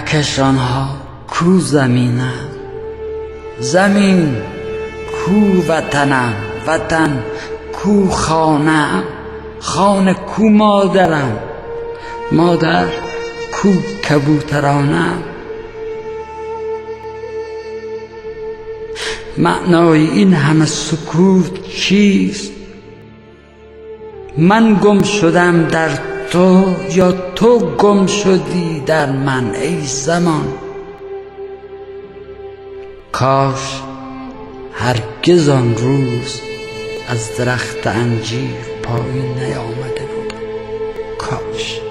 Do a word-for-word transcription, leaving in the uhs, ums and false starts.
کهکشانها کو زمینم، زمین کو وطنم، وطن کو خانه‌ام، خانه کو مادرم، مادر کو کبوترانم. معنای این همه سکوت چیست؟ من گم شدم در تو یا تو گم شدی در من ای زمان؟ کاش هرگز آن روز از درخت انجیر پایین نیامده بودم، کاش.